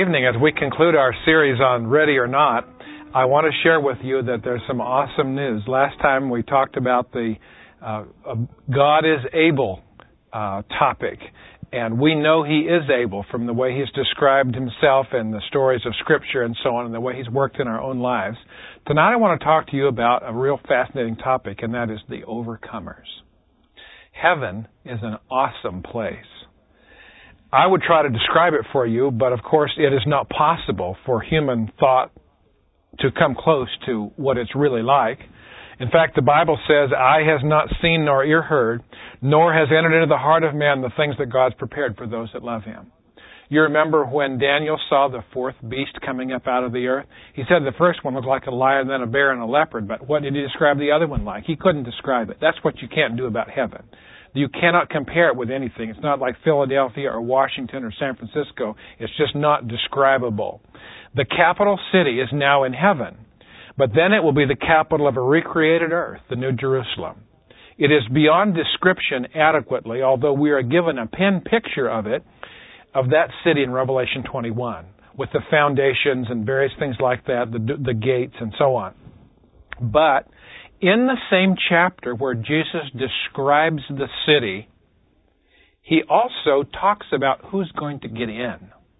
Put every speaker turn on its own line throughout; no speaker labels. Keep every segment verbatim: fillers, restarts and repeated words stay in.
evening, as we conclude our series on Ready or Not, I want to share with you that there's some awesome news. Last time we talked about the uh, uh, God is able uh, topic, and we know He is able from the way He's described Himself and the stories of Scripture and so on, and the way He's worked in our own lives. Tonight I want to talk to you about a real fascinating topic, and that is the overcomers. Heaven is an awesome place. I would try to describe it for you, but of course it is not possible for human thought to come close to what it's really like. In fact, the Bible says, "Eye has not seen nor ear heard, nor has entered into the heart of man the things that God's prepared for those that love Him." You remember when Daniel saw the fourth beast coming up out of the earth? He said the first one looked like a lion, then a bear, and a leopard, but what did he describe the other one like? He couldn't describe it. That's what you can't do about heaven. You cannot compare it with anything. It's not like Philadelphia or Washington or San Francisco. It's just not describable. The capital city is now in heaven, but then it will be the capital of a recreated earth, the New Jerusalem. It is beyond description adequately, although we are given a pen picture of it, of that city in Revelation twenty-one, with the foundations and various things like that, the, the gates and so on. But in the same chapter where Jesus describes the city, He also talks about who's going to get in.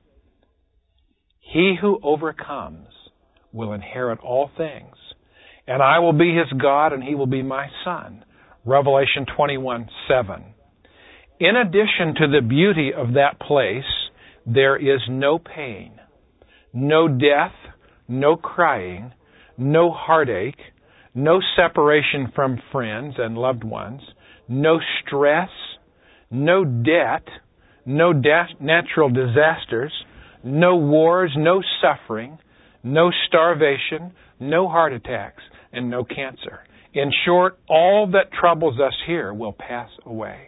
He who overcomes will inherit all things, and I will be his God, and he will be my son. Revelation twenty-one seven. In addition to the beauty of that place, there is no pain, no death, no crying, no heartache, no separation from friends and loved ones, no stress, no debt, no da- natural disasters, no wars, no suffering, no starvation, no heart attacks, and no cancer. In short, all that troubles us here will pass away.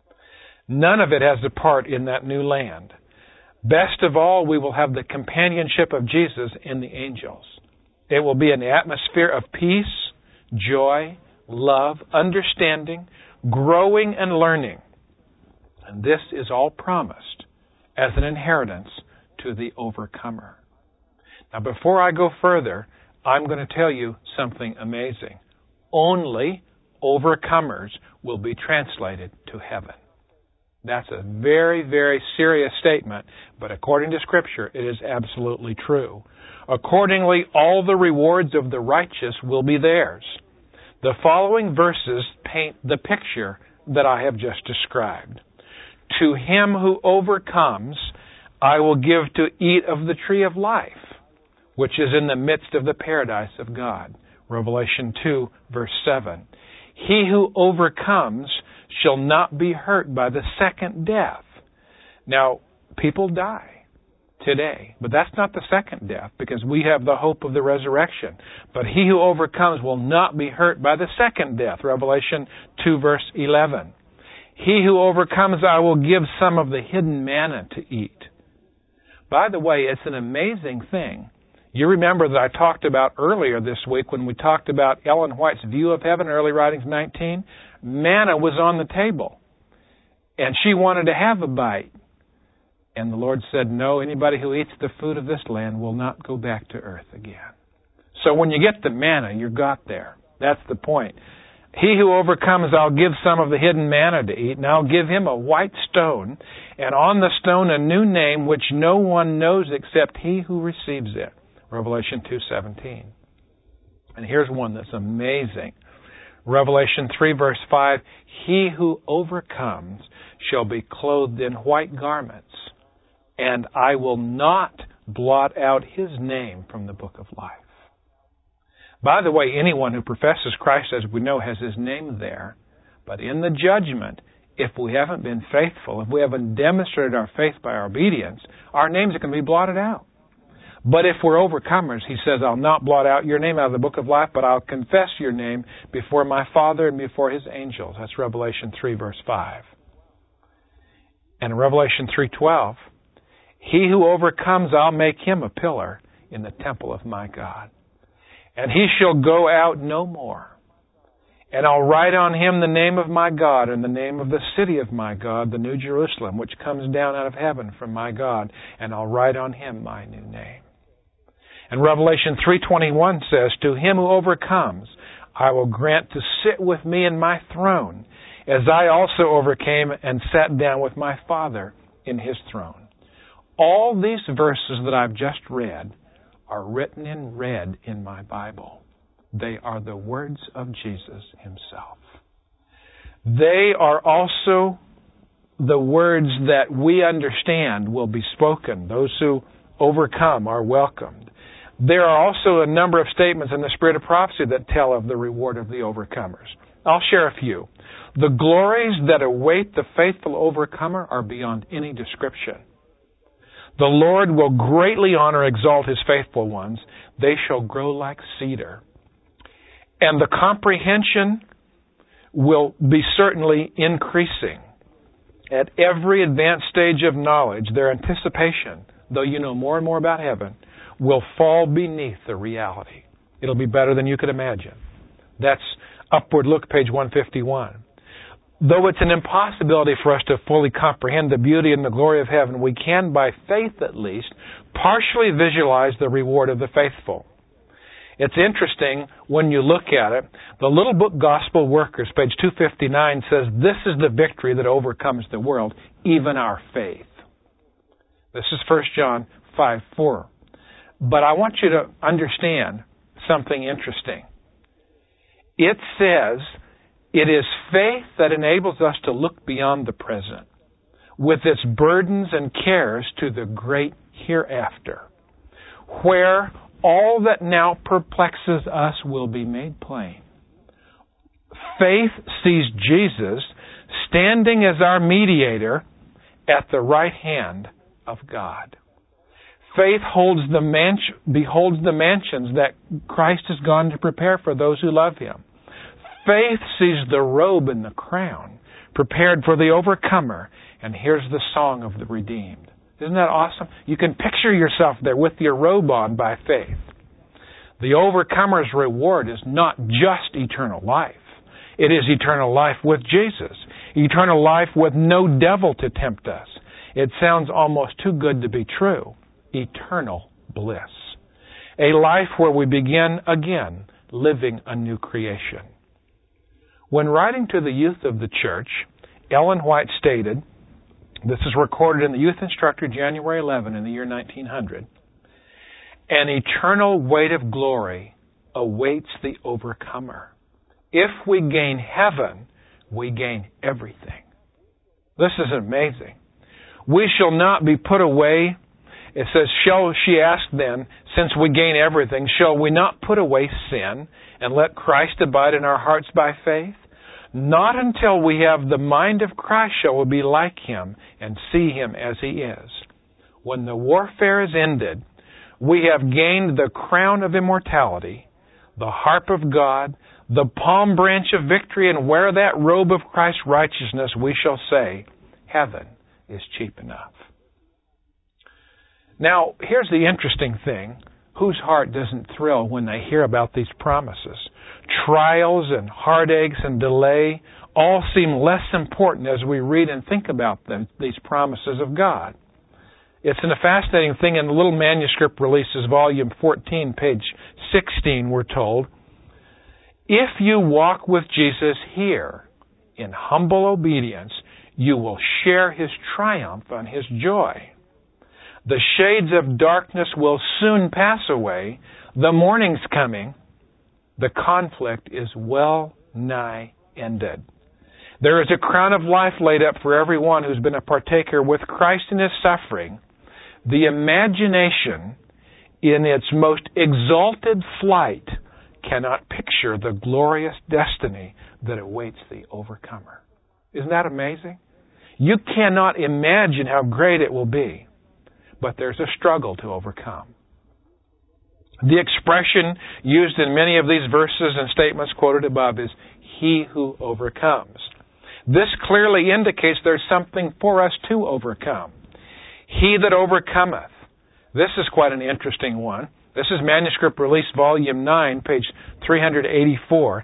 None of it has a part in that new land. Best of all, we will have the companionship of Jesus in the angels. It will be an atmosphere of peace, joy, love, understanding, growing and learning. And this is all promised as an inheritance to the overcomer. Now, before I go further, I'm going to tell you something amazing. Only overcomers will be translated to heaven. That's a very, very serious statement, but according to Scripture, it is absolutely true. Accordingly, all the rewards of the righteous will be theirs. The following verses paint the picture that I have just described. To him who overcomes, I will give to eat of the tree of life, which is in the midst of the paradise of God. Revelation two, verse seven. He who overcomes shall not be hurt by the second death. Now, people die today, but that's not the second death, because we have the hope of the resurrection. But he who overcomes will not be hurt by the second death. Revelation two, verse eleven. He who overcomes, I will give some of the hidden manna to eat. By the way, it's an amazing thing. You remember that I talked about earlier this week when we talked about Ellen White's view of heaven, Early Writings nineteen. Manna was on the table, and she wanted to have a bite. And the Lord said, no, anybody who eats the food of this land will not go back to earth again. So when you get the manna, you got there. That's the point. He who overcomes, I'll give some of the hidden manna to eat, and I'll give him a white stone, and on the stone a new name which no one knows except he who receives it. Revelation two seventeen. And here's one that's amazing. Revelation three, verse five, he who overcomes shall be clothed in white garments, and I will not blot out his name from the book of life. By the way, anyone who professes Christ, as we know, has his name there. But in the judgment, if we haven't been faithful, if we haven't demonstrated our faith by our obedience, our names are going to be blotted out. But if we're overcomers, he says, I'll not blot out your name out of the book of life, but I'll confess your name before my Father and before his angels. That's Revelation three, verse five. And in Revelation three twelve, he who overcomes, I'll make him a pillar in the temple of my God. And he shall go out no more. And I'll write on him the name of my God and the name of the city of my God, the New Jerusalem, which comes down out of heaven from my God. And I'll write on him my new name. And Revelation three twenty-one says, to him who overcomes, I will grant to sit with me in my throne, as I also overcame and sat down with my Father in his throne. All these verses that I've just read are written in red in my Bible. They are the words of Jesus himself. They are also the words that we understand will be spoken. Those who overcome are welcomed. There are also a number of statements in the spirit of prophecy that tell of the reward of the overcomers. I'll share a few. The glories that await the faithful overcomer are beyond any description. The Lord will greatly honor and exalt his faithful ones. They shall grow like cedar. And the comprehension will be certainly increasing. At every advanced stage of knowledge, their anticipation, though you know more and more about heaven, will fall beneath the reality. It'll be better than you could imagine. That's Upward Look, page one fifty-one. Though it's an impossibility for us to fully comprehend the beauty and the glory of heaven, we can, by faith at least, partially visualize the reward of the faithful. It's interesting when you look at it. The Little Book Gospel Workers, page two fifty-nine, says, this is the victory that overcomes the world, even our faith. This is First John five four. But I want you to understand something interesting. It says it is faith that enables us to look beyond the present, with its burdens and cares, to the great hereafter, where all that now perplexes us will be made plain. Faith sees Jesus standing as our mediator at the right hand of God. Faith holds the mansion, beholds the mansions that Christ has gone to prepare for those who love him. Faith sees the robe and the crown prepared for the overcomer, and here's the song of the redeemed. Isn't that awesome? You can picture yourself there with your robe on by faith. The overcomer's reward is not just eternal life. It is eternal life with Jesus. Eternal life with no devil to tempt us. It sounds almost too good to be true. Eternal bliss. A life where we begin again living a new creation. When writing to the youth of the church, Ellen White stated, this is recorded in the Youth Instructor, January eleventh, in the year nineteen hundred, an eternal weight of glory awaits the overcomer. If we gain heaven, we gain everything. This is amazing. We shall not be put away. It says, shall, she asked then, since we gain everything, shall we not put away sin and let Christ abide in our hearts by faith? Not until we have the mind of Christ shall we be like him and see him as he is. When the warfare is ended, we have gained the crown of immortality, the harp of God, the palm branch of victory, and wear that robe of Christ's righteousness, we shall say, heaven is cheap enough. Now, here's the interesting thing. Whose heart doesn't thrill when they hear about these promises? Trials and heartaches and delay all seem less important as we read and think about them, these promises of God. It's a fascinating thing in the Little Manuscript Releases, volume fourteen, page sixteen, we're told, if you walk with Jesus here in humble obedience, you will share his triumph and his joy. The shades of darkness will soon pass away. The morning's coming. The conflict is well nigh ended. There is a crown of life laid up for everyone who's been a partaker with Christ in his suffering. The imagination, in its most exalted flight, cannot picture the glorious destiny that awaits the overcomer. Isn't that amazing? You cannot imagine how great it will be. But there's a struggle to overcome. The expression used in many of these verses and statements quoted above is, he who overcomes. This clearly indicates there's something for us to overcome. He that overcometh. This is quite an interesting one. This is Manuscript Release, Volume nine, page three eighty-four.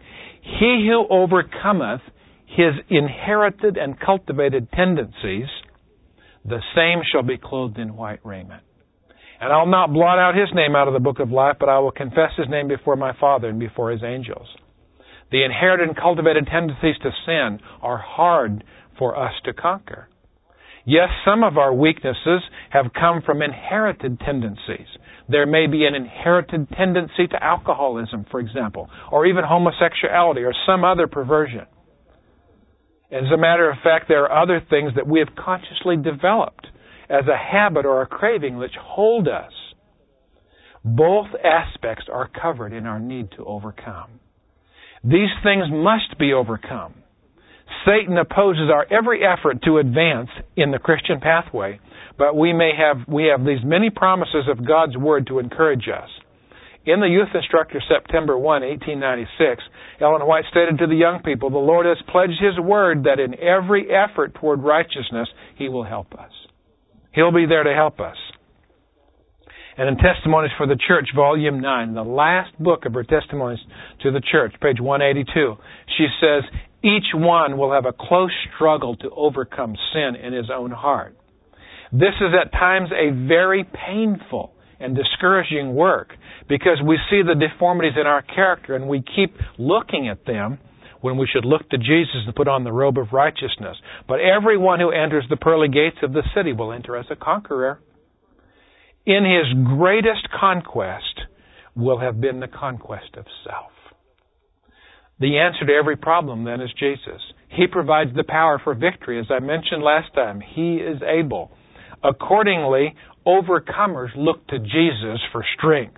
He who overcometh his inherited and cultivated tendencies, the same shall be clothed in white raiment. And I'll not blot out his name out of the book of life, but I will confess his name before my Father and before his angels. The inherited and cultivated tendencies to sin are hard for us to conquer. Yes, some of our weaknesses have come from inherited tendencies. There may be an inherited tendency to alcoholism, for example, or even homosexuality or some other perversion. As a matter of fact, there are other things that we have consciously developed as a habit or a craving which hold us. Both aspects are covered in our need to overcome. These things must be overcome. Satan opposes our every effort to advance in the Christian pathway, but we may have we have these many promises of God's Word to encourage us. In the Youth Instructor, September first, eighteen ninety-six, Ellen White stated to the young people, "The Lord has pledged His Word that in every effort toward righteousness, He will help us." He'll be there to help us. And in Testimonies for the Church, Volume nine, the last book of her Testimonies to the Church, page one eighty-two, she says, each one will have a close struggle to overcome sin in his own heart. This is at times a very painful and discouraging work because we see the deformities in our character and we keep looking at them when we should look to Jesus and put on the robe of righteousness. But everyone who enters the pearly gates of the city will enter as a conqueror. In his greatest conquest will have been the conquest of self. The answer to every problem, then, is Jesus. He provides the power for victory. As I mentioned last time, He is able. Accordingly, overcomers look to Jesus for strength.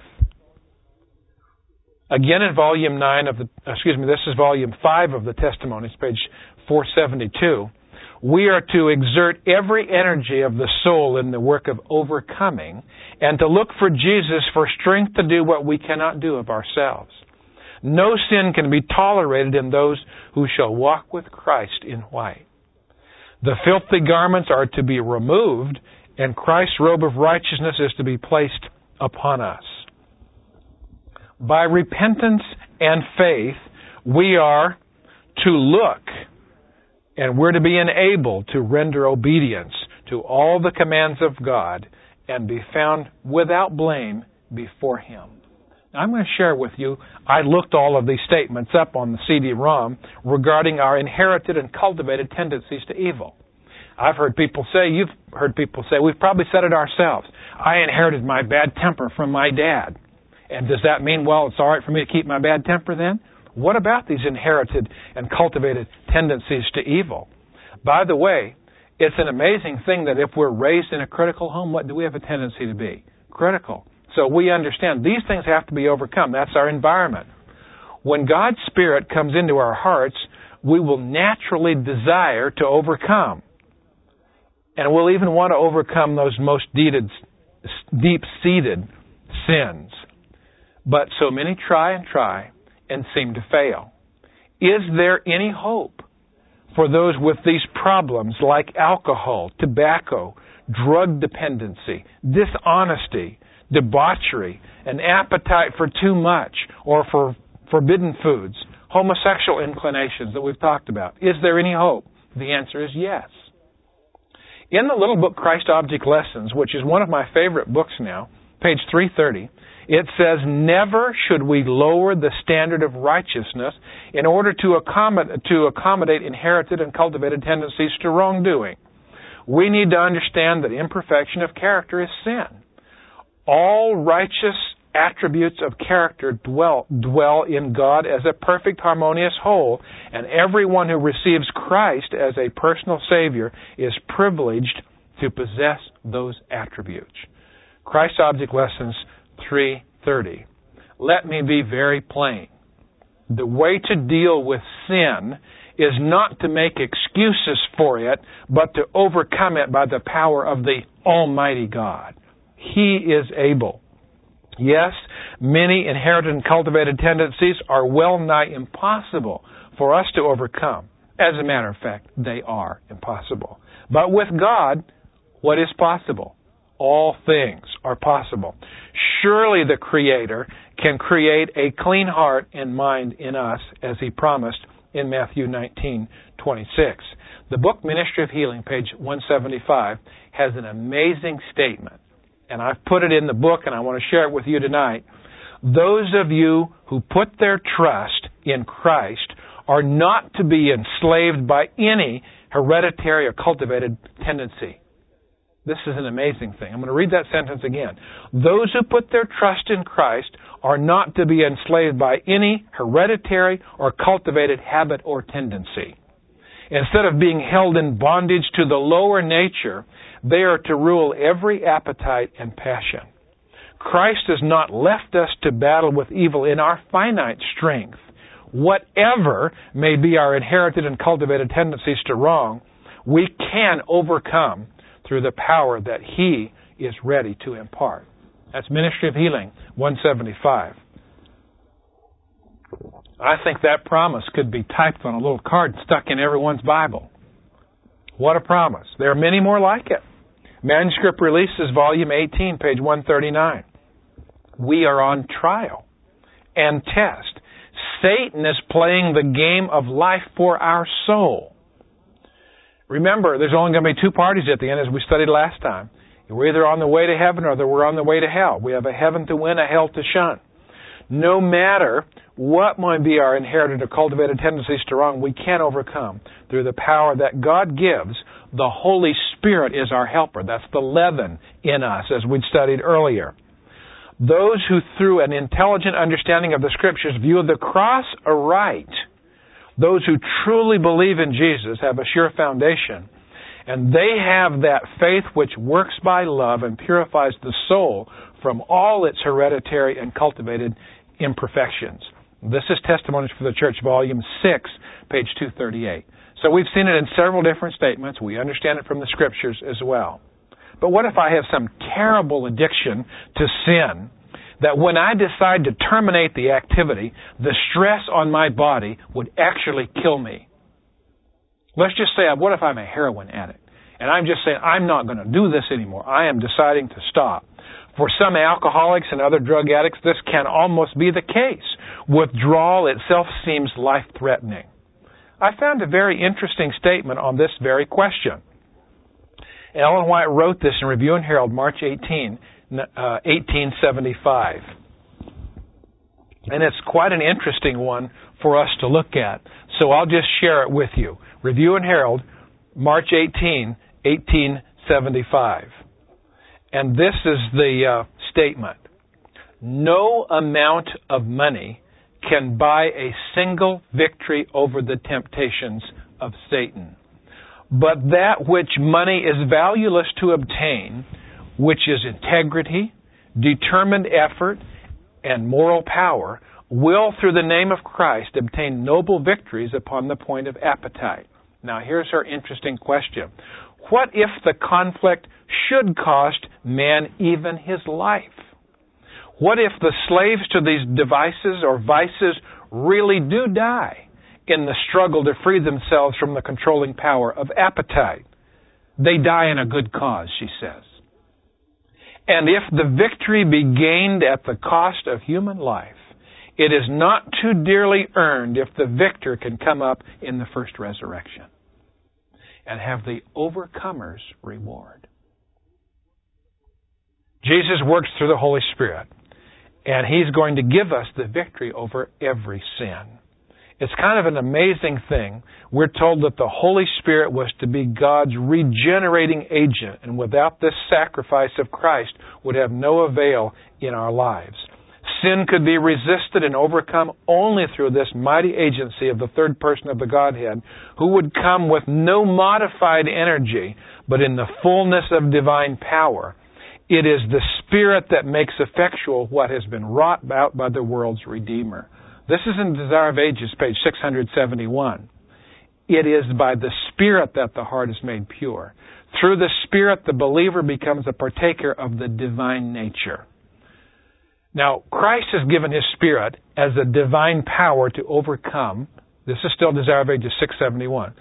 Again, in Volume nine of the, excuse me, this is Volume five of the Testimonies, page four seventy-two. We are to exert every energy of the soul in the work of overcoming and to look for Jesus for strength to do what we cannot do of ourselves. No sin can be tolerated in those who shall walk with Christ in white. The filthy garments are to be removed, and Christ's robe of righteousness is to be placed upon us. By repentance and faith, we are to look, and we're to be enabled to render obedience to all the commands of God and be found without blame before Him. I'm going to share with you, I looked all of these statements up on the C D ROM regarding our inherited and cultivated tendencies to evil. I've heard people say, you've heard people say, we've probably said it ourselves. I inherited my bad temper from my dad. And does that mean, well, it's all right for me to keep my bad temper then? What about these inherited and cultivated tendencies to evil? By the way, it's an amazing thing that if we're raised in a critical home, what do we have a tendency to be? Critical. So we understand these things have to be overcome. That's our environment. When God's Spirit comes into our hearts, we will naturally desire to overcome. And we'll even want to overcome those most deep-seated sins. But so many try and try and seem to fail. Is there any hope for those with these problems like alcohol, tobacco, drug dependency, dishonesty, debauchery, an appetite for too much or for forbidden foods, homosexual inclinations that we've talked about? Is there any hope? The answer is yes. In the little book Christ Object Lessons, which is one of my favorite books now, page three thirty, it says, never should we lower the standard of righteousness in order to accommodate, to accommodate inherited and cultivated tendencies to wrongdoing. We need to understand that imperfection of character is sin. All righteous attributes of character dwell, dwell in God as a perfect, harmonious whole, and everyone who receives Christ as a personal Savior is privileged to possess those attributes. Christ Object Lessons three thirty. Let me be very plain. The way to deal with sin is not to make excuses for it, but to overcome it by the power of the Almighty God. He is able. Yes, many inherited and cultivated tendencies are well nigh impossible for us to overcome. As a matter of fact, they are impossible. But with God, what is possible? all things are possible. Surely the Creator can create a clean heart and mind in us, as He promised in Matthew nineteen twenty-six. The book Ministry of Healing, page one seventy-five, has an amazing statement. And I've put it in the book, and I want to share it with you tonight. Those of you who put their trust in Christ are not to be enslaved by any hereditary or cultivated tendency. This is an amazing thing. I'm going to read that sentence again. Those who put their trust in Christ are not to be enslaved by any hereditary or cultivated habit or tendency. Instead of being held in bondage to the lower nature, they are to rule every appetite and passion. Christ has not left us to battle with evil in our finite strength. Whatever may be our inherited and cultivated tendencies to wrong, we can overcome through the power that He is ready to impart. That's Ministry of Healing, one seventy-five. I think that promise could be typed on a little card stuck in everyone's Bible. What a promise. There are many more like it. Manuscript Releases, Volume eighteen, page one thirty-nine. We are on trial and test. Satan is playing the game of life for our soul. Remember, there's only going to be two parties at the end, as we studied last time. We're either on the way to heaven or we're on the way to hell. We have a heaven to win, a hell to shun. No matter what might be our inherited or cultivated tendencies to wrong, we can overcome through the power that God gives. The Holy Spirit is our helper. That's the leaven in us, as we'd studied earlier. Those who, through an intelligent understanding of the Scriptures, view the cross aright, those who truly believe in Jesus have a sure foundation, and they have that faith which works by love and purifies the soul from all its hereditary and cultivated imperfections. This is Testimonies for the Church, Volume six, page two thirty-eight. So we've seen it in several different statements. We understand it from the Scriptures as well. But what if I have some terrible addiction to sin that when I decide to terminate the activity, the stress on my body would actually kill me? Let's just say, what if I'm a heroin addict? And I'm just saying, I'm not going to do this anymore. I am deciding to stop. For some alcoholics and other drug addicts, this can almost be the case. Withdrawal itself seems life-threatening. I found a very interesting statement on this very question. Ellen White wrote this in Review and Herald, March eighteenth, eighteen seventy-five. And it's quite an interesting one for us to look at. So I'll just share it with you. Review and Herald, March eighteenth, eighteen seventy-five. And this is the uh, statement. No amount of money can buy a single victory over the temptations of Satan. But that which money is valueless to obtain, which is integrity, determined effort, and moral power, will, through the name of Christ, obtain noble victories upon the point of appetite. Now, here's our interesting question. What if the conflict should cost man even his life? What if the slaves to these devices or vices really do die in the struggle to free themselves from the controlling power of appetite? They die in a good cause, she says. And if the victory be gained at the cost of human life, it is not too dearly earned if the victor can come up in the first resurrection and have the overcomer's reward. Jesus works through the Holy Spirit, and He's going to give us the victory over every sin. It's kind of an amazing thing. We're told that the Holy Spirit was to be God's regenerating agent, and without this sacrifice of Christ would have no avail in our lives. Sin could be resisted and overcome only through this mighty agency of the third person of the Godhead, who would come with no modified energy, but in the fullness of divine power. It is the Spirit that makes effectual what has been wrought out by the world's Redeemer. This is in Desire of Ages, page six seventy-one. It is by the Spirit that the heart is made pure. Through the Spirit, the believer becomes a partaker of the divine nature. Now, Christ has given His Spirit as a divine power to overcome. This is still Desire of Ages six seventy-one.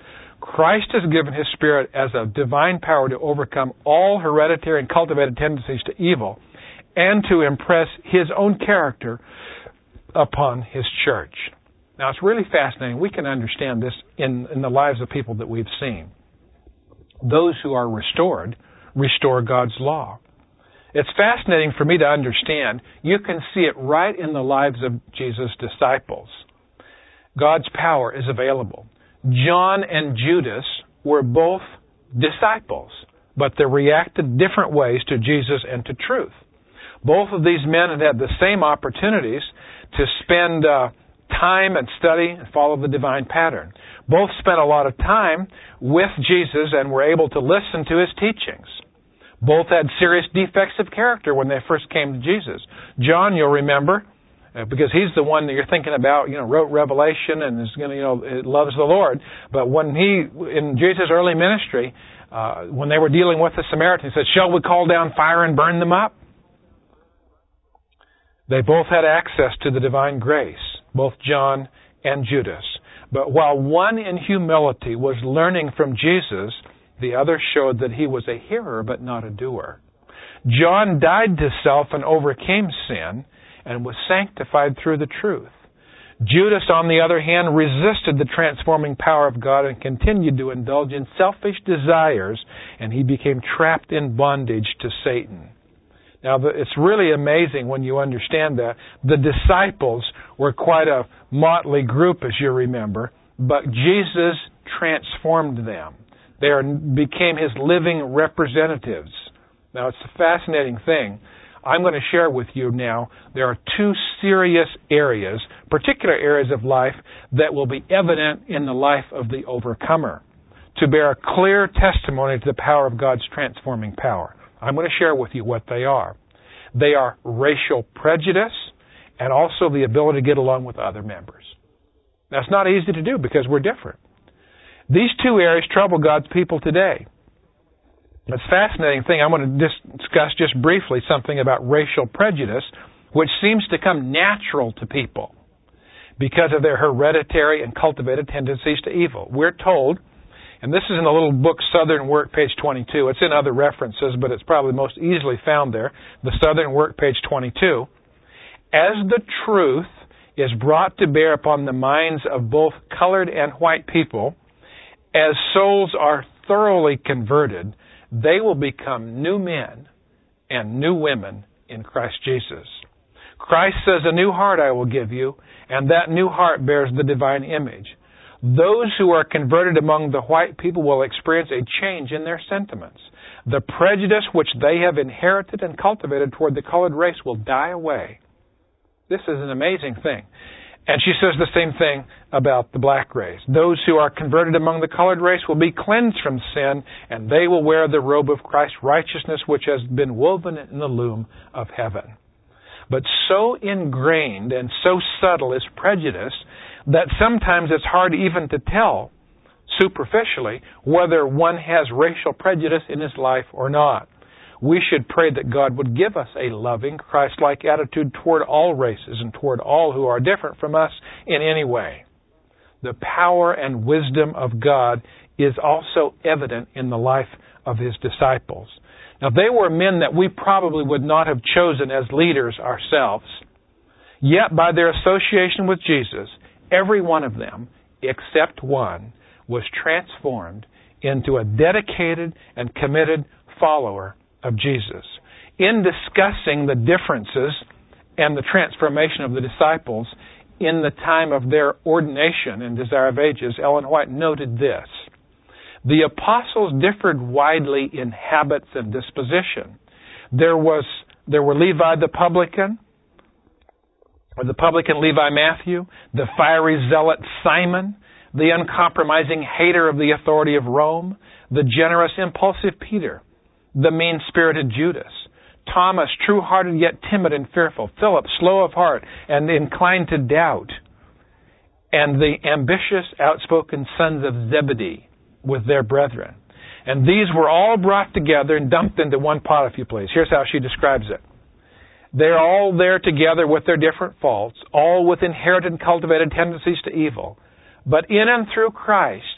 Christ has given His Spirit as a divine power to overcome all hereditary and cultivated tendencies to evil and to impress His own character upon His church. Now, it's really fascinating. We can understand this in, in the lives of people that we've seen. Those who are restored, restore God's law. It's fascinating for me to understand. You can see it right in the lives of Jesus' disciples. God's power is available. John and Judas were both disciples, but they reacted different ways to Jesus and to truth. Both of these men had had the same opportunities to spend uh, time and study and follow the divine pattern. Both spent a lot of time with Jesus and were able to listen to His teachings. Both had serious defects of character when they first came to Jesus. John, you'll remember, because he's the one that you're thinking about, you know, wrote Revelation and is going to, you know, loves the Lord. But when he, in Jesus' early ministry, uh, when they were dealing with the Samaritans, he said, "Shall we call down fire and burn them up?" They both had access to the divine grace, both John and Judas. But while one in humility was learning from Jesus, the other showed that he was a hearer but not a doer. John died to self and overcame sin and was sanctified through the truth. Judas, on the other hand, resisted the transforming power of God and continued to indulge in selfish desires, and he became trapped in bondage to Satan. Now, it's really amazing when you understand that. The disciples were quite a motley group, as you remember, but Jesus transformed them. They are, became His living representatives. Now, it's a fascinating thing. I'm going to share with you now, there are two serious areas, particular areas of life, that will be evident in the life of the overcomer, to bear a clear testimony to the power of God's transforming power. I'm going to share with you what they are. They are racial prejudice and also the ability to get along with other members. That's not easy to do because we're different. These two areas trouble God's people today. It's a fascinating thing. I want to discuss just briefly something about racial prejudice, which seems to come natural to people because of their hereditary and cultivated tendencies to evil. We're told, and this is in the little book Southern Work, page twenty-two. It's in other references, but it's probably most easily found there. The Southern Work, page twenty-two. As the truth is brought to bear upon the minds of both colored and white people, as souls are thoroughly converted, they will become new men and new women in Christ Jesus. Christ says, "A new heart I will give you," and that new heart bears the divine image. Those who are converted among the white people will experience a change in their sentiments. The prejudice which they have inherited and cultivated toward the colored race will die away. This is an amazing thing. And she says the same thing about the black race. Those who are converted among the colored race will be cleansed from sin, and they will wear the robe of Christ's righteousness, which has been woven in the loom of heaven. But so ingrained and so subtle is prejudice that sometimes it's hard even to tell superficially whether one has racial prejudice in his life or not. We should pray that God would give us a loving, Christ-like attitude toward all races and toward all who are different from us in any way. The power and wisdom of God is also evident in the life of His disciples. Now, they were men that we probably would not have chosen as leaders ourselves. Yet, by their association with Jesus, every one of them, except one, was transformed into a dedicated and committed follower of Jesus. In discussing the differences and the transformation of the disciples in the time of their ordination in Desire of Ages, Ellen White noted this: the apostles differed widely in habits and disposition. There was there were Levi the publican, or the publican Levi Matthew, the fiery zealot Simon, the uncompromising hater of the authority of Rome, the generous, impulsive Peter, the mean-spirited Judas, Thomas, true-hearted yet timid and fearful, Philip, slow of heart and inclined to doubt, and the ambitious, outspoken sons of Zebedee with their brethren. And these were all brought together and dumped into one pot, if you please. Here's how she describes it. They're all there together with their different faults, all with inherited and cultivated tendencies to evil. But in and through Christ,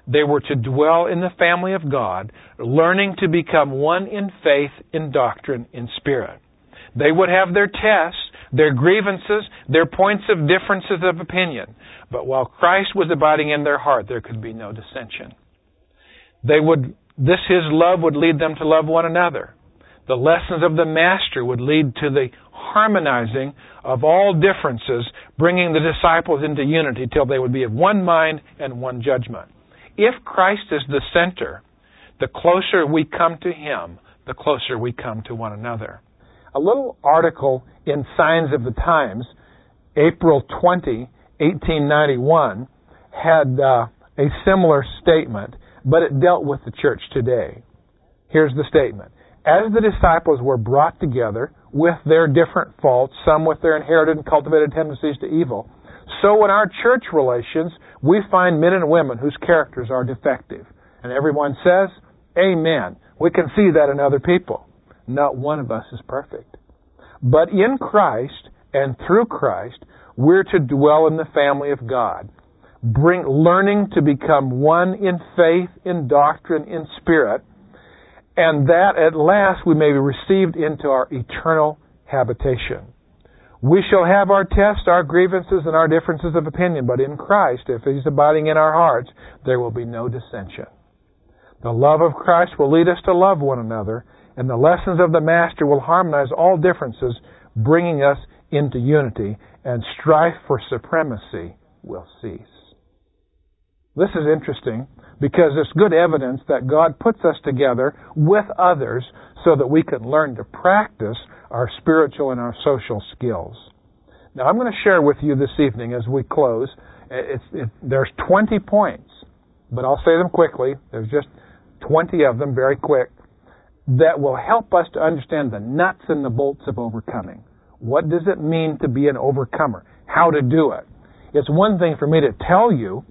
They were to dwell in the family of God, learning to become one in faith, in doctrine, in spirit. They would have their tests, their grievances, their points of differences of opinion. But while Christ was abiding in their heart, there could be no dissension. They would, this, His love would lead them to love one another. The lessons of the Master would lead to the harmonizing of all differences, bringing the disciples into unity till they would be of one mind and one judgment. If Christ is the center, the closer we come to Him, the closer we come to one another. A little article in Signs of the Times, April twentieth, eighteen ninety-one, had uh, a similar statement, but it dealt with the church today. Here's the statement. As the disciples were brought together with their different faults, some with their inherited and cultivated tendencies to evil, so in our church relations, we find men and women whose characters are defective. And everyone says, Amen. We can see that in other people. Not one of us is perfect. But in Christ and through Christ, we're to dwell in the family of God, bring learning to become one in faith, in doctrine, in spirit, and that at last we may be received into our eternal habitation. We shall have our tests, our grievances, and our differences of opinion, but in Christ, if He's abiding in our hearts, there will be no dissension. The love of Christ will lead us to love one another, and the lessons of the Master will harmonize all differences, bringing us into unity, and strife for supremacy will cease. This is interesting because it's good evidence that God puts us together with others so that we can learn to practice our spiritual and our social skills. Now, I'm going to share with you this evening as we close. It's, it, there's twenty points, but I'll say them quickly. There's just twenty of them, very quick, that will help us to understand the nuts and the bolts of overcoming. What does it mean to be an overcomer? How to do it? It's one thing for me to tell you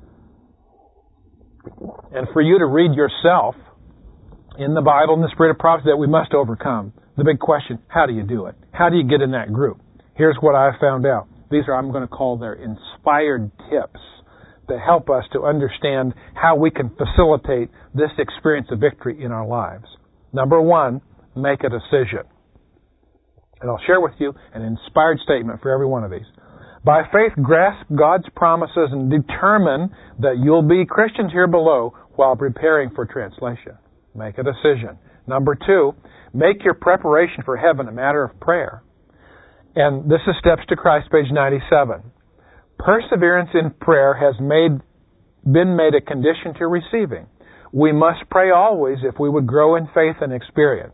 and for you to read yourself in the Bible, in the Spirit of prophecy, that we must overcome. The big question, how do you do it? How do you get in that group? Here's what I found out. These are, I'm going to call their inspired tips that help us to understand how we can facilitate this experience of victory in our lives. Number one, make a decision. And I'll share with you an inspired statement for every one of these. By faith, grasp God's promises and determine that you'll be Christians here below while preparing for translation. Make a decision. Number two, make your preparation for heaven a matter of prayer. And this is Steps to Christ, page ninety-seven. Perseverance in prayer has made, been made a condition to receiving. We must pray always if we would grow in faith and experience.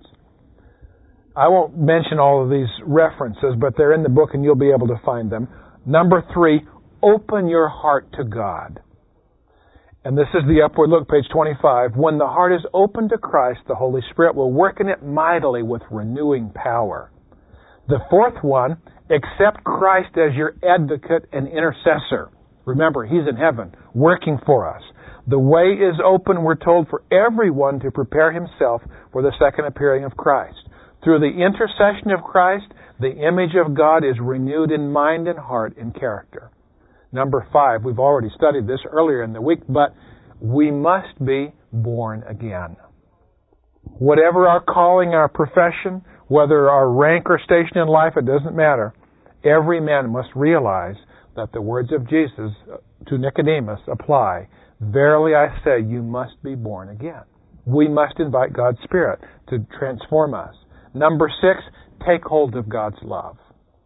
I won't mention all of these references, but they're in the book and you'll be able to find them. Number three, open your heart to God. And this is the Upward Look, page twenty-five. When the heart is open to Christ, the Holy Spirit will work in it mightily with renewing power. The fourth one, accept Christ as your advocate and intercessor. Remember, He's in heaven, working for us. The way is open, we're told, for everyone to prepare himself for the second appearing of Christ. Through the intercession of Christ, the image of God is renewed in mind and heart and character. Number five, we've already studied this earlier in the week, but we must be born again. Whatever our calling, our profession, whether our rank or station in life, it doesn't matter. Every man must realize that the words of Jesus to Nicodemus apply. Verily I say, you must be born again. We must invite God's Spirit to transform us. Number six, take hold of God's love.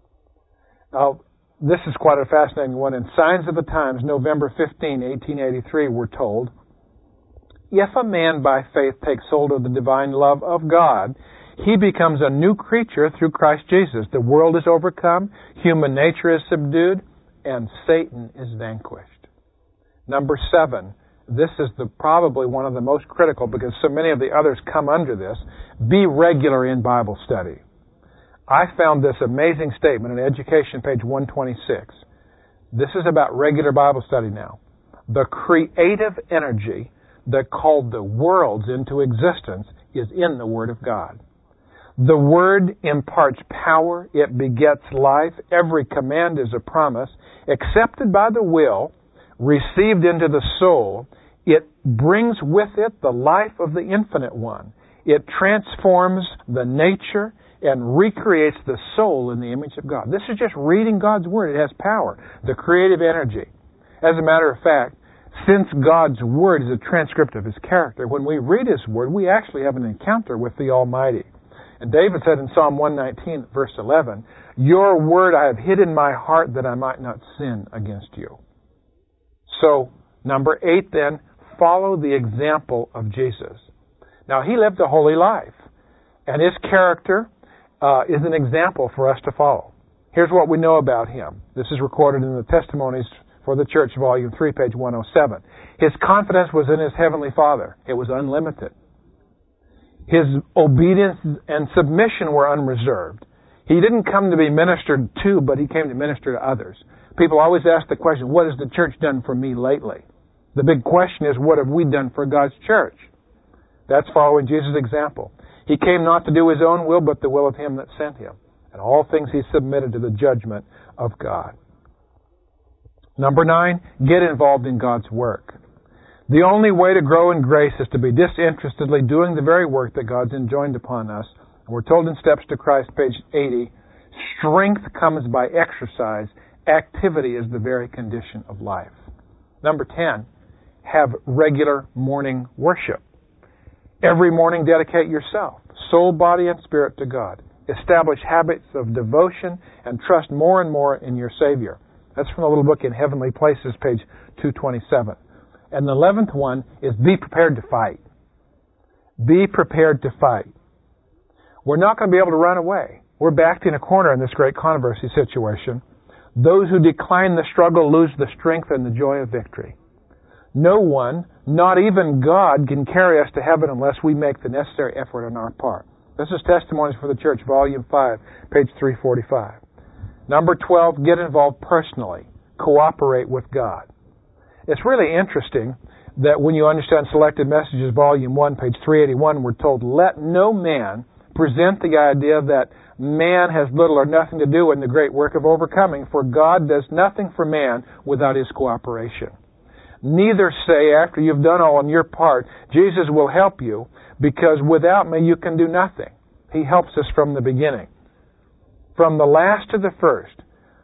Now, this is quite a fascinating one. In Signs of the Times, November fifteenth, eighteen eighty-three, we're told, if a man by faith takes hold of the divine love of God, he becomes a new creature through Christ Jesus. The world is overcome, human nature is subdued, and Satan is vanquished. Number seven, this is the, probably one of the most critical because so many of the others come under this. Be regular in Bible study. I found this amazing statement in Education, page one twenty-six. This is about regular Bible study now. The creative energy that called the worlds into existence is in the Word of God. The Word imparts power. It begets life. Every command is a promise. Accepted by the will, received into the soul, It brings with it the life of the Infinite One. It transforms the nature and recreates the soul in the image of God. This is just reading God's Word. It has power, the creative energy. As a matter of fact, since God's Word is a transcript of His character, when we read His Word, we actually have an encounter with the Almighty. And David said in Psalm one nineteen, verse eleven, "Your Word I have hid in my heart that I might not sin against you." So, number eight then, follow the example of Jesus. Now, He lived a holy life, and His character uh, is an example for us to follow. Here's what we know about Him. This is recorded in the Testimonies for the Church, Volume three, page one oh seven. His confidence was in His Heavenly Father. It was unlimited. His obedience and submission were unreserved. He didn't come to be ministered to, but He came to minister to others. People always ask the question, what has the church done for me lately? The big question is, what have we done for God's church? That's following Jesus' example. He came not to do His own will, but the will of Him that sent Him. And all things He submitted to the judgment of God. Number nine, get involved in God's work. The only way to grow in grace is to be disinterestedly doing the very work that God's enjoined upon us. We're told in Steps to Christ, page eighty, strength comes by exercise. Activity is the very condition of life. Number ten, have regular morning worship. Every morning dedicate yourself, soul, body, and spirit to God. Establish habits of devotion and trust more and more in your Savior. That's from the little book In Heavenly Places, page two twenty-seven. And the eleventh one is be prepared to fight. Be prepared to fight. We're not going to be able to run away. We're backed in a corner in this great controversy situation. Those who decline the struggle lose the strength and the joy of victory. No one, not even God, can carry us to heaven unless we make the necessary effort on our part. This is Testimonies for the Church, Volume five, page three forty-five. Number twelve, get involved personally. Cooperate with God. It's really interesting that when you understand Selected Messages, Volume one, page three eighty-one, we're told, let no man present the idea that man has little or nothing to do in the great work of overcoming, for God does nothing for man without His cooperation. Neither say, after you've done all on your part, Jesus will help you, because without me you can do nothing. He helps us from the beginning. From the last to the first,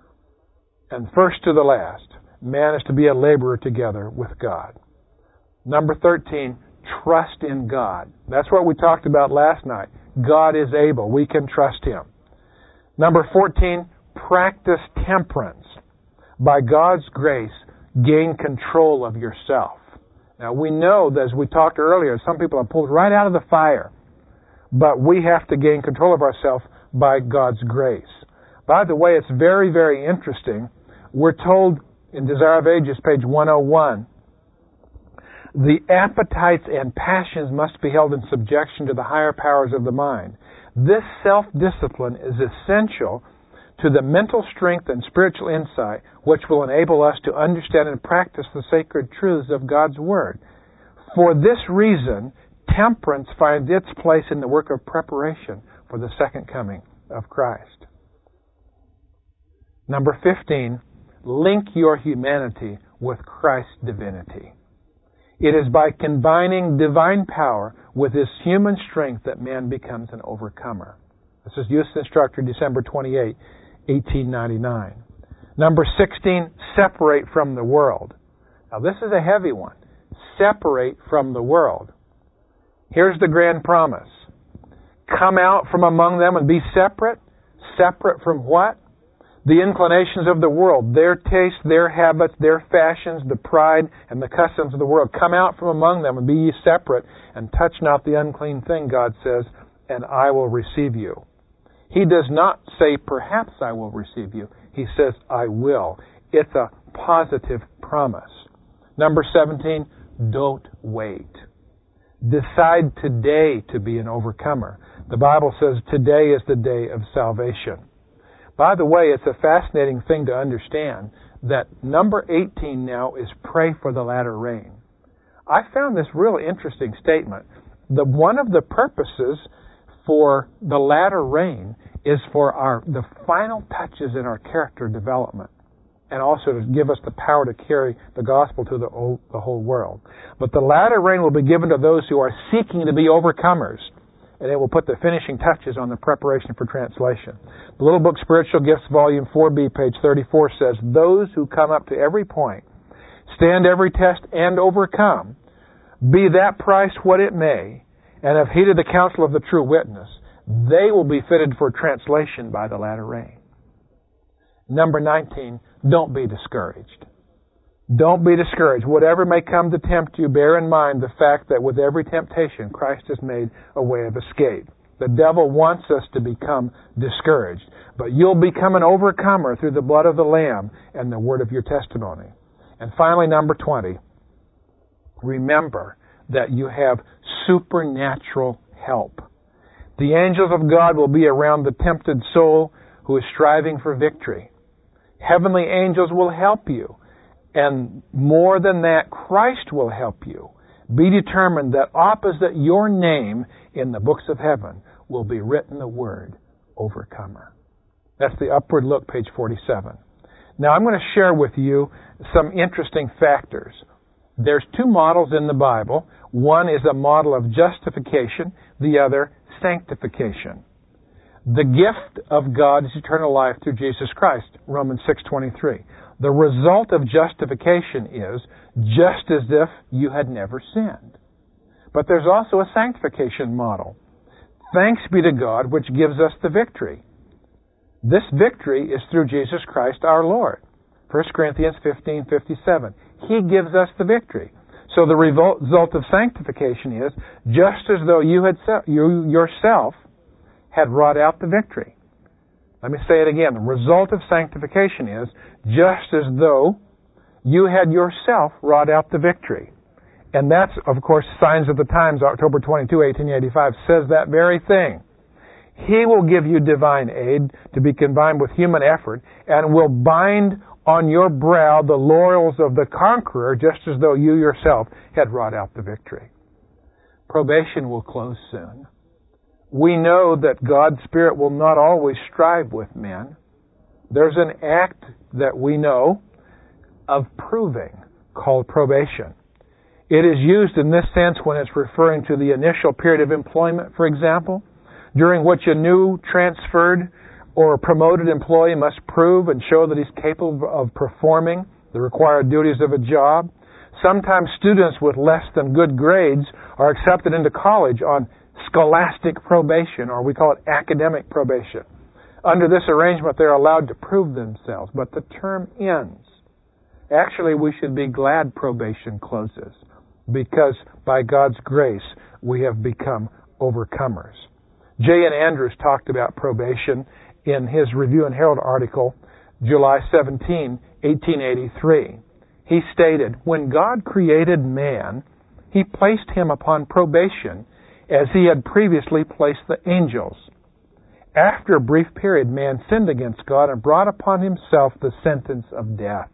and first to the last, man is to be a laborer together with God. Number thirteen, trust in God. That's what we talked about last night. God is able. We can trust Him. Number fourteen, practice temperance. By God's grace, gain control of yourself. Now we know that, as we talked earlier, some people are pulled right out of the fire. But we have to gain control of ourselves by God's grace. By the way, it's very, very interesting. We're told in Desire of Ages, page one oh one, the appetites and passions must be held in subjection to the higher powers of the mind. This self-discipline is essential to the mental strength and spiritual insight which will enable us to understand and practice the sacred truths of God's Word. For this reason, temperance finds its place in the work of preparation for the second coming of Christ. Number fifteen, link your humanity with Christ's divinity. It is by combining divine power with His human strength that man becomes an overcomer. This is Youth Instructor, December twenty-eighth, eighteen ninety-nine. Number sixteen, separate from the world. Now this is a heavy one. Separate from the world. Here's the grand promise. Come out from among them and be separate. Separate from what? The inclinations of the world, their tastes, their habits, their fashions, the pride and the customs of the world. Come out from among them and be ye separate, and touch not the unclean thing, God says, and I will receive you. He does not say, perhaps I will receive you. He says, I will. It's a positive promise. Number seventeen, don't wait. Decide today to be an overcomer. The Bible says today is the day of salvation. By the way, it's a fascinating thing to understand that number eighteen now is pray for the latter rain. I found this really interesting statement. The, one of the purposes for the latter rain is for our the final touches in our character development. and also to give us the power to carry the gospel to the whole, the whole world. But the latter rain will be given to those who are seeking to be overcomers, and it will put the finishing touches on the preparation for translation. The little book Spiritual Gifts, Volume four B, page thirty-four says, those who come up to every point, stand every test, and overcome, be that price what it may, and have heeded the counsel of the true witness, they will be fitted for translation by the latter rain. Number nineteen, don't be discouraged. Don't be discouraged. Whatever may come to tempt you, bear in mind the fact that with every temptation, Christ has made a way of escape. The devil wants us to become discouraged, but you'll become an overcomer through the blood of the Lamb and the word of your testimony. And finally, number twenty, remember that you have supernatural help. The angels of God will be around the tempted soul who is striving for victory. Heavenly angels will help you. And more than that, Christ will help you. Be determined that opposite your name in the books of heaven will be written the word overcomer. That's the Upward Look, page forty-seven. Now I'm going to share with you some interesting factors. There's two models in the Bible. One is a model of justification, the other sanctification. The gift of God is eternal life through Jesus Christ, Romans six twenty-three. The result of justification is just as if you had never sinned. But there's also a sanctification model. Thanks be to God, which gives us the victory. This victory is through Jesus Christ our Lord. First Corinthians fifteen fifty-seven. He gives us the victory. So the result of sanctification is just as though you had you yourself had wrought out the victory. Let me say it again. The result of sanctification is just as though you had yourself wrought out the victory. And that's, of course, Signs of the Times, October twenty-second, eighteen eighty-five, says that very thing. He will give you divine aid to be combined with human effort and will bind on your brow the laurels of the conqueror just as though you yourself had wrought out the victory. Probation will close soon. We know that God's Spirit will not always strive with men. There's an act that we know of proving called probation. It is used in this sense when it's referring to the initial period of employment, for example, during which a new transferred or promoted employee must prove and show that he's capable of performing the required duties of a job. Sometimes students with less than good grades are accepted into college on scholastic probation, or we call it academic probation. Under this arrangement, they're allowed to prove themselves, but the term ends. Actually, we should be glad probation closes, because by God's grace, we have become overcomers. J N Andrews talked about probation in his Review and Herald article, July seventeenth, eighteen eighty-three. He stated, when God created man, He placed him upon probation as He had previously placed the angels. After a brief period, man sinned against God and brought upon himself the sentence of death.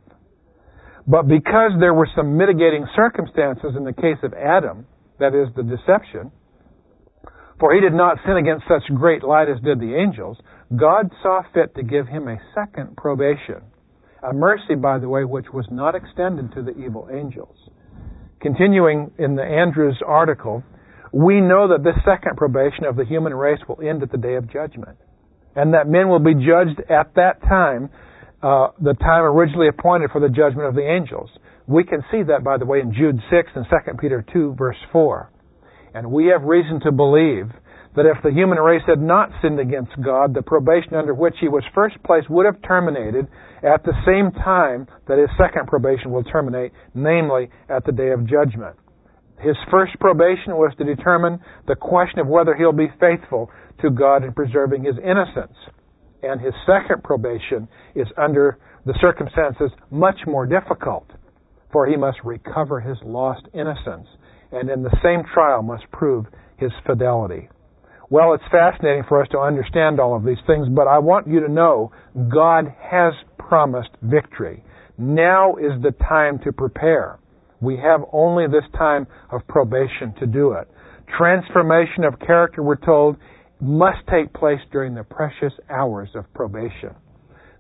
But because there were some mitigating circumstances in the case of Adam, that is, the deception, for he did not sin against such great light as did the angels, God saw fit to give him a second probation. A mercy, by the way, which was not extended to the evil angels. Continuing in the Andrews article, we know that this second probation of the human race will end at the day of judgment, and that men will be judged at that time, uh, the time originally appointed for the judgment of the angels. We can see that, by the way, in Jude six and Second Peter two, verse four. And we have reason to believe that if the human race had not sinned against God, the probation under which he was first placed would have terminated at the same time that his second probation will terminate, namely at the day of judgment. His first probation was to determine the question of whether he'll be faithful to God in preserving his innocence. And his second probation is under the circumstances much more difficult, for he must recover his lost innocence, and in the same trial must prove his fidelity. Well, it's fascinating for us to understand all of these things, but I want you to know God has promised victory. Now is the time to prepare. We have only this time of probation to do it. Transformation of character, we're told, must take place during the precious hours of probation.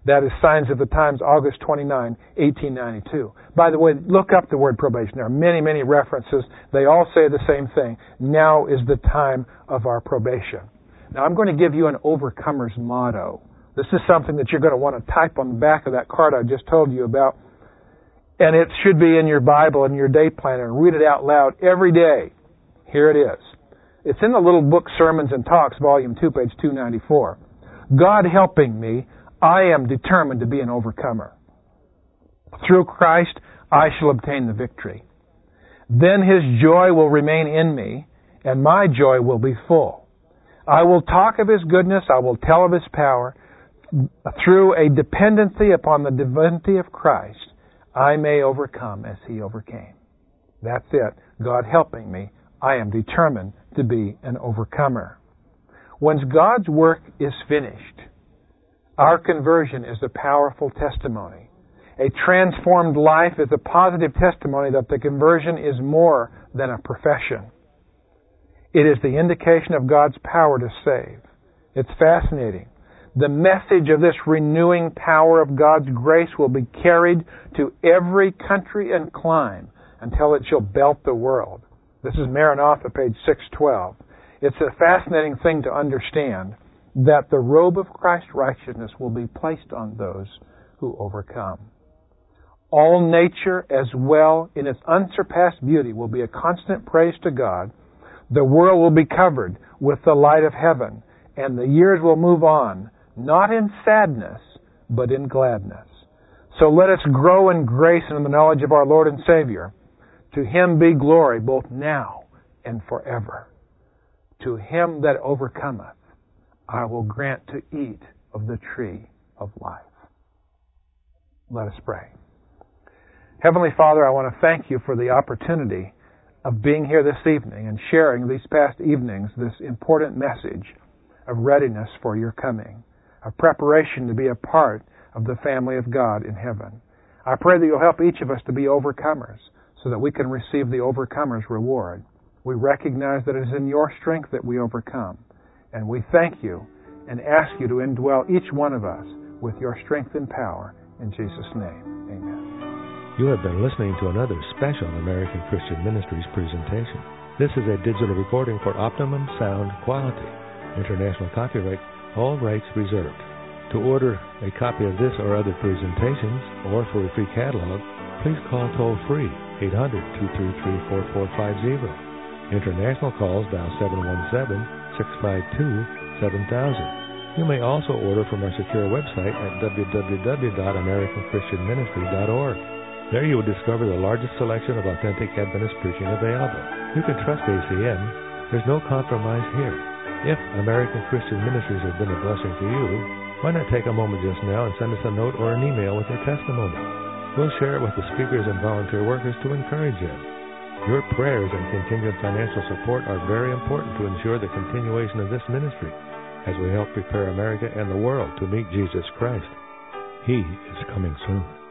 That is Signs of the Times, August twenty-ninth, eighteen ninety-two. By the way, look up the word probation. There are many, many references. They all say the same thing. Now is the time of our probation. Now I'm going to give you an overcomer's motto. This is something that you're going to want to type on the back of that card I just told you about. And it should be in your Bible and your day planner. And read it out loud every day. Here it is. It's in the little book Sermons and Talks, Volume two, page two ninety-four. God helping me, I am determined to be an overcomer. Through Christ, I shall obtain the victory. Then His joy will remain in me, and my joy will be full. I will talk of His goodness, I will tell of His power. Through a dependency upon the divinity of Christ, I may overcome as He overcame. That's it. God helping me, I am determined to be an overcomer. Once God's work is finished, our conversion is a powerful testimony. A transformed life is a positive testimony that the conversion is more than a profession. It is the indication of God's power to save. It's fascinating. The message of this renewing power of God's grace will be carried to every country and clime until it shall belt the world. This is Maranatha, page six twelve. It's a fascinating thing to understand that the robe of Christ's righteousness will be placed on those who overcome. All nature, as well in its unsurpassed beauty, will be a constant praise to God. The world will be covered with the light of heaven, and the years will move on, not in sadness, but in gladness. So let us grow in grace and in the knowledge of our Lord and Savior. To Him be glory both now and forever. To him that overcometh, I will grant to eat of the tree of life. Let us pray. Heavenly Father, I want to thank You for the opportunity of being here this evening and sharing these past evenings this important message of readiness for Your coming, of preparation to be a part of the family of God in heaven. I pray that You'll help each of us to be overcomers so that we can receive the overcomer's reward. We recognize that it is in Your strength that we overcome, and we thank You and ask You to indwell each one of us with Your strength and power. In Jesus' name, amen.
You have been listening to another special American Christian Ministries presentation. This is a digital recording for optimum sound quality. International copyright, all rights reserved. To order a copy of this or other presentations, or for a free catalog, please call toll-free eight hundred, two three three, four four five zero. International calls dial seven one seven, six five two, seven thousand. You may also order from our secure website at w w w dot american christian ministry dot org. There you will discover the largest selection of authentic Adventist preaching available. You can trust A C M. There's no compromise here. If American Christian Ministries has been a blessing to you, why not take a moment just now and send us a note or an email with your testimony? We'll share it with the speakers and volunteer workers to encourage them. Your prayers and continued financial support are very important to ensure the continuation of this ministry as we help prepare America and the world to meet Jesus Christ. He is coming soon.